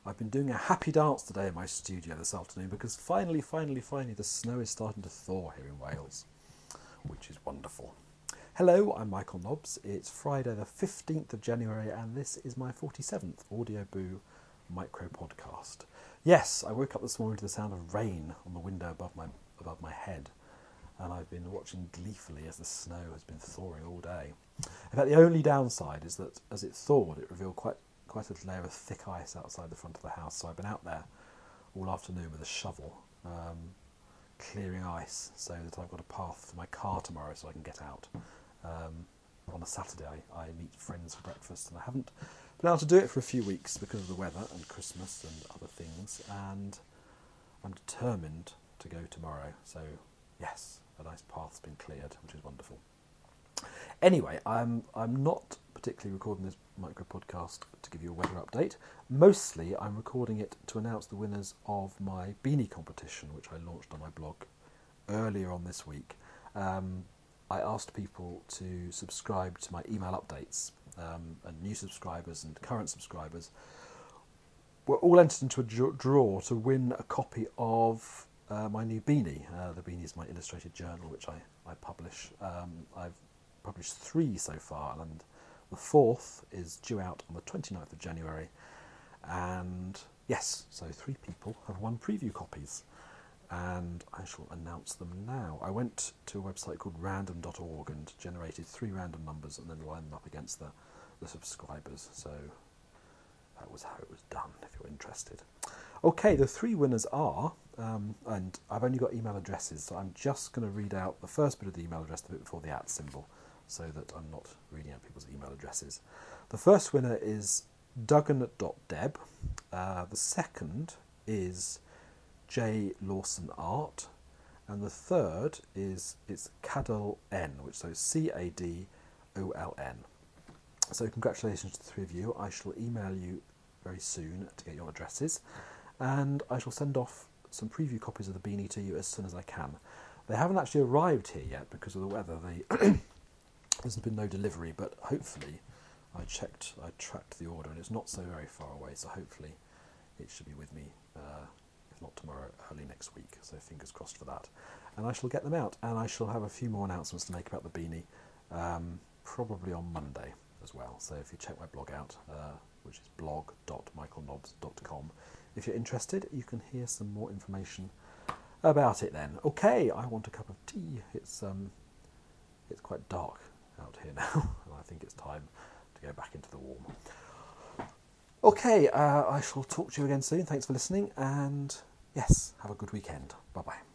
I've been doing a happy dance today in my studio this afternoon because finally the snow is starting to thaw here in Wales, which is wonderful. Hello, I'm Michael Nobbs. It's Friday the 15th of January and this is my 47th Audio Boo micro podcast. Yes, I woke up this morning to the sound of rain on the window above my head, and I've been watching gleefully as the snow has been thawing all day. In fact, the only downside is that as it thawed, it revealed quite a layer of thick ice outside the front of the house. So I've been out there all afternoon with a shovel, clearing ice so that I've got a path for my car tomorrow so I can get out. On a Saturday I meet friends for breakfast, and I haven't been able to do it for a few weeks because of the weather and Christmas and other things, and I'm determined to go tomorrow. So yes, a nice path's been cleared, which is wonderful. Anyway, I'm not particularly recording this micro podcast to give you a weather update. Mostly I'm recording it to announce the winners of my beanie competition, which I launched on my blog earlier on this week. I asked people to subscribe to my email updates, and new subscribers and current subscribers were all entered into a draw to win a copy of my new beanie. The beanie is my illustrated journal, which I publish. I've published 3 so far, and the 4th is due out on the 29th of January. And yes, so 3 people have won preview copies, and I shall announce them now. I went to a website called random.org and generated 3 random numbers and then lined them up against the subscribers. So that was how it was done, if you're interested. Okay, the 3 winners are, and I've only got email addresses, so I'm just going to read out the first bit of the email address, the bit before the @ symbol, so that I'm not reading out people's email addresses. The first winner is Duggan.deb. The second is J. Lawson Art. And the third it's Cadol N, which is Cadoln. So congratulations to the 3 of you. I shall email you very soon to get your addresses, and I shall send off some preview copies of the beanie to you as soon as I can. They haven't actually arrived here yet because of the weather. There's been no delivery, but hopefully I tracked the order and it's not so very far away, so hopefully it should be with me, if not tomorrow, early next week, so fingers crossed for that. And I shall get them out, and I shall have a few more announcements to make about the beanie, probably on Monday as well. So if you check my blog out, which is blog.michaelnobbs.com, if you're interested, you can hear some more information about it then. Okay, I want a cup of tea. It's quite dark out here now, and I think it's time to go back into the warm. Okay, I shall talk to you again soon. Thanks for listening, and yes, have a good weekend. Bye-bye.